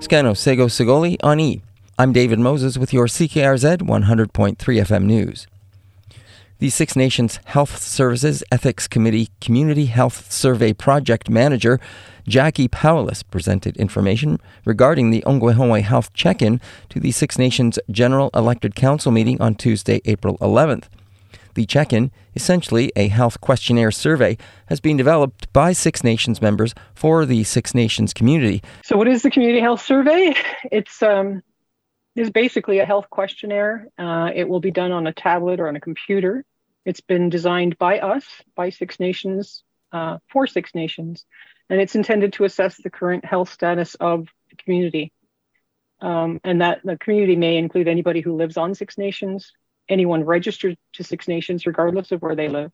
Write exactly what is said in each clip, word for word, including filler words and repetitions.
Scano Sego Segoli on E. I'm David Moses with your C K R Z one hundred point three F M News. The Six Nations Health Services Ethics Committee Community Health Survey Project Manager Jackie Powless presented information regarding the Ongwehongwe Health Check-In to the Six Nations General Elected Council meeting on Tuesday, April eleventh. The check-in, essentially a health questionnaire survey, has been developed by Six Nations members for the Six Nations community. So what is the Community Health Survey? It's um, is basically a health questionnaire. Uh, it will be done on a tablet or on a computer. It's been designed by us, by Six Nations, uh, for Six Nations, and it's intended to assess the current health status of the community. Um, and that the community may include anybody who lives on Six Nations, anyone registered to Six Nations, regardless of where they live,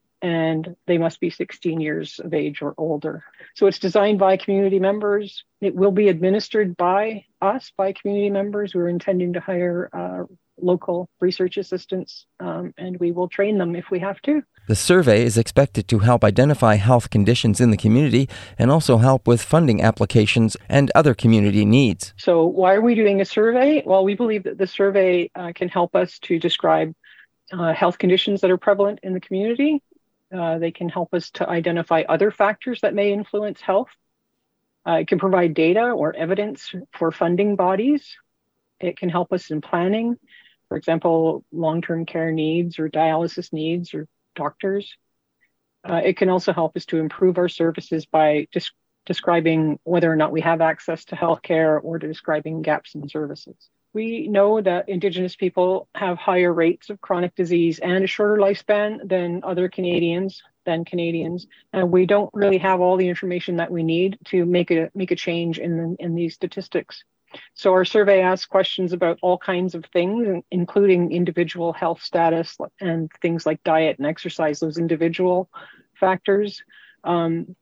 and they must be sixteen years of age or older. So it's designed by community members. It will be administered by us, by community members. We're intending to hire uh, local research assistants, um, and we will train them if we have to. The survey is expected to help identify health conditions in the community and also help with funding applications and other community needs. So why are we doing a survey? Well, we believe that the survey uh, can help us to describe uh, health conditions that are prevalent in the community. Uh, they can help us to identify other factors that may influence health. Uh, it can provide data or evidence for funding bodies. It can help us in planning, for example, long-term care needs or dialysis needs or doctors. Uh, it can also help us to improve our services by des- describing whether or not we have access to healthcare or to describing gaps in services. We know that Indigenous people have higher rates of chronic disease and a shorter lifespan than other Canadians, than Canadians, and we don't really have all the information that we need to make a make a change in in these statistics. So our survey asks questions about all kinds of things, including individual health status and things like diet and exercise, those individual factors um,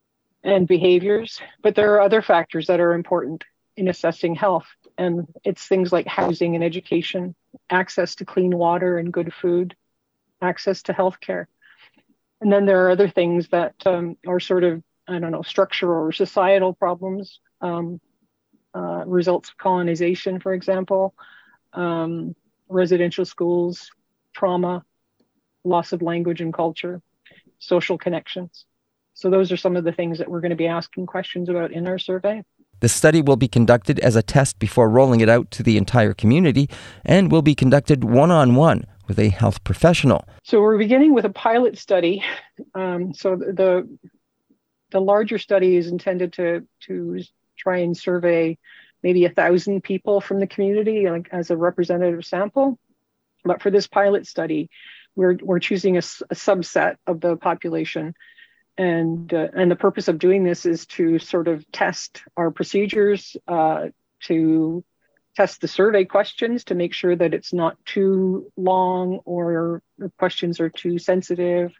and behaviors. But there are other factors that are important in assessing health. And it's things like housing and education, access to clean water and good food, access to healthcare. And then there are other things that um, are sort of, I don't know, structural or societal problems. Um, Uh, results of colonization, for example, um, residential schools, trauma, loss of language and culture, social connections. So those are some of the things that we're going to be asking questions about in our survey. The study will be conducted as a test before rolling it out to the entire community and will be conducted one-on-one with a health professional. So we're beginning with a pilot study. Um, so the the larger study is intended to to try and survey maybe a thousand people from the community, like as a representative sample. But for this pilot study, we're we're choosing a, a subset of the population, and uh, and the purpose of doing this is to sort of test our procedures, uh, to test the survey questions to make sure that it's not too long or the questions are too sensitive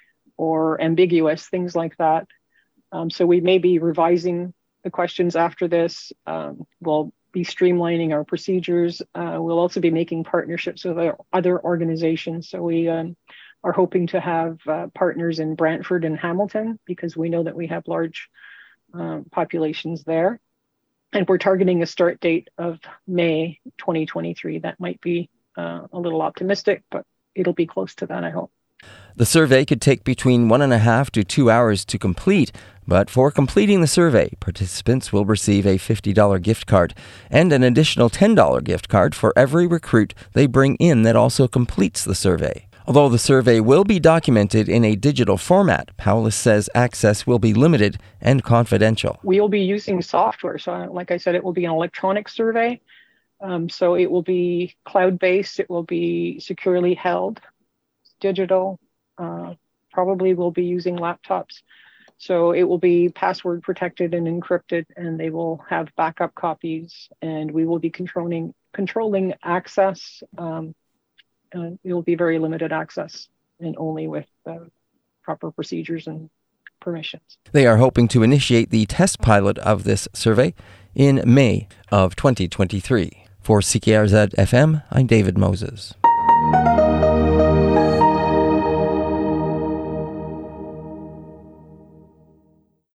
or ambiguous, things like that. Um, so we may be revising the questions after this. Um, we'll be streamlining our procedures. Uh, we'll also be making partnerships with other organizations. So we um, are hoping to have uh, partners in Brantford and Hamilton because we know that we have large uh, populations there. And we're targeting a start date of May twenty twenty-three. That might be uh, a little optimistic, but it'll be close to that, I hope. The survey could take between one and a half to two hours to complete, but for completing the survey, participants will receive a fifty dollars gift card and an additional ten dollars gift card for every recruit they bring in that also completes the survey. Although the survey will be documented in a digital format, Powless says access will be limited and confidential. We will be using software. So like I said, it will be an electronic survey. Um, so it will be cloud-based. It will be securely held, digital. Uh, probably will be using laptops. So it will be password protected and encrypted, and they will have backup copies, and we will be controlling controlling access. Um, Uh, it will be very limited access and only with uh, proper procedures and permissions. They are hoping to initiate the test pilot of this survey in May of twenty twenty-three. For C K R Z F M, I'm David Moses.